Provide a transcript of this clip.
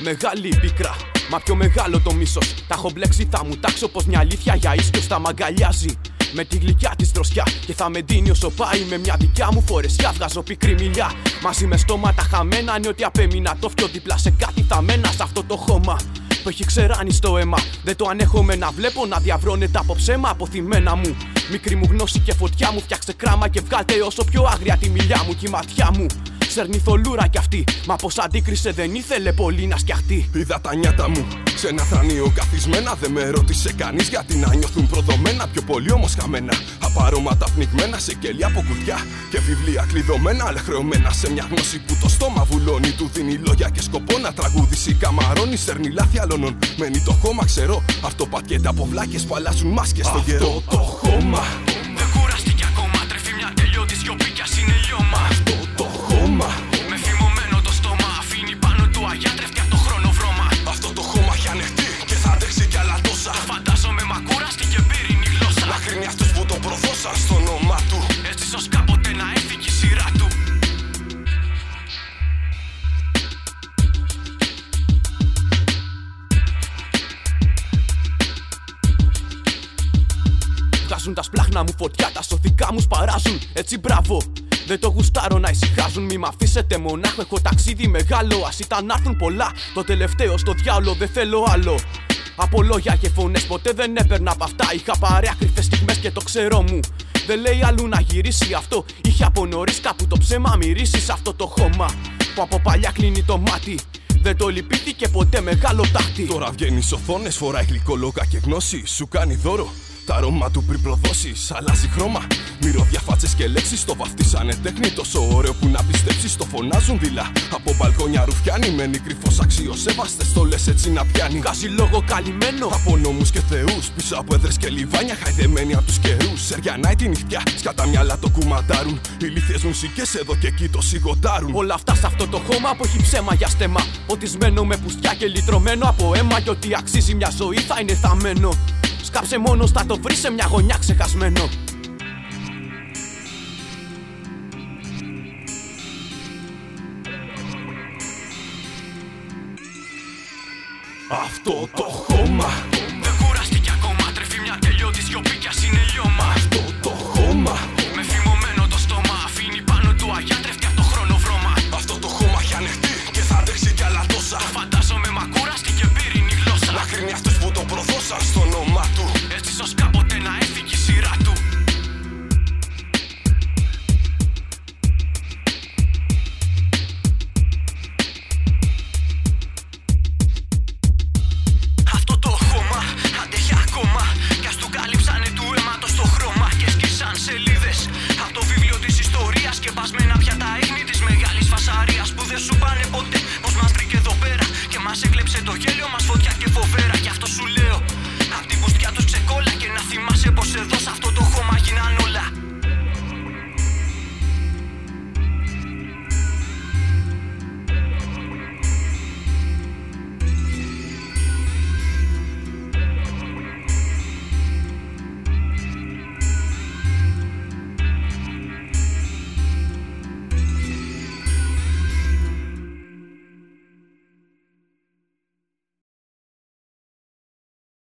μεγάλη η πίκρα, μα πιο μεγάλο το μίσος. Τα έχω μπλέξει, θα μου τάξω πως μια αλήθεια για ίσκιος τα μαγκαλιάζει. Με τη γλυκιά της δροσιά και θα με ντύνει όσο πάει. Με μια δικιά μου φορεσιά βγάζω πικρή μιλιά. Μαζί με στόματα χαμένα, ναι ότι απέμεινα το φιο δίπλα σε κάτι θα μένα σ' αυτό το χώμα που έχει ξεράνει στο αίμα. Δεν το ανέχομαι να βλέπω να διαβρώνεται από ψέμα αποθυμένα μου. Μικρή μου γνώση και φωτιά μου, φτιάξτε κράμα και βγάλτε όσο πιο άγρια τη μιλιά μου. Κι η ματιά μου σέρνει θολούρα κι αυτή, μα πως αντίκρισε δεν ήθελε πολύ να σκιαχτεί. Είδα τα νιάτα μου σε ένα θρανείο καθισμένα. Δεν με ρώτησε κανείς γιατί να νιώθουν προδομένα. Πιο πολύ όμως χαμένα, απαρώματα πνιγμένα σε κελί από κουτιά και βιβλία κλειδωμένα. Αλλά χρεωμένα σε μια γνώση που το στόμα βουλώνει. Του δίνει λόγια και σκοπό να τραγουδήσει. Καμαρώνει, σέρνει λάθη άλλων. Μένει το χώμα, ξέρω. Αυτό πατιέται από βλάκες που αλλάζουν μάσκες στον καιρό. Αυτό το χώμα δεν κουράστηκε ακόμα. Τρέφει μια τελειώτη σιωπή κι ας είναι λιώμα. Αυτό το χώμα με φημωμένο το στόμα αφήνει πάνω του αγιάτρευτια το χρόνο βρώμα. Αυτό το χώμα έχει ανεχτεί και θα αντέξει κι άλλα τόσα. Το φαντάζομαι μα κουράστηκε πύρινη γλώσσα. Λάχρινοι αυτούς που τον προδώσαν στο όνομα του. Έτσι ίσως κάποτε να έφυγε η σειρά του. Βγάζουν τα σπλάχνα μου φωτιά, τα σωθικά μου σπαράζουν. Έτσι μπράβο, δεν το γουστάρω να ησυχάζουν. Μη μ' αφήσετε μονάχο, έχω ταξίδι μεγάλο. Ας ήταν να έρθουν πολλά, το τελευταίο στο διάολο δεν θέλω άλλο. Από λόγια και φωνές ποτέ δεν έπαιρνα απ' αυτά. Είχα παρέα κρυφές στιγμές και το ξέρω μου. Δεν λέει αλλού να γυρίσει αυτό. Είχε από νωρίς κάπου το ψέμα μυρίσει σ' αυτό το χώμα που από παλιά κλείνει το μάτι. Δεν το λυπήθηκε ποτέ μεγάλο τάχτη. Τώρα βγαίνει σ' οθόνες, φοράει γλυκολόγα και γνώση. Σου κάνει δώρο τα αρώμα του πριν προδώσεις. Αλλάζει χρώμα, μυρωδιά φάτσες και λέξεις. Το βαφτίσανε τέχνη, τόσο ωραίο που να πιστέψεις. Το φωνάζουν δειλά από μπαλκόνια ρουφιάνοι. Μένει κρυφός αξιοσέβαστες, το λες έτσι να πιάνει. Βγάζει λόγο καλυμμένο από νόμους και θεούς. Πίσω από έδρες και λιβάνια, χαϊδεμένοι από τους καιρούς. Σεριανάει τη νυχτιά, σκατά μυαλά το κουμαντάρουν. Ηλίθιες μουσικές εδώ και εκεί το σιγοτάρουν. Όλα αυτά σε αυτό το χώμα που έχει ψέμα για στέμα. Ποτισμένο με πουστιά και λυτρωμένο από αίμα. Και ότι αξίζει μια ζωή θα είναι θαμμένο. Σκάψε μόνος θα το βρει σε μια γωνιά ξεχασμένο. Αυτό το χώμα